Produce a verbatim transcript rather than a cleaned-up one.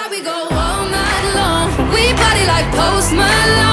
we go all night long. We party like Post Malone.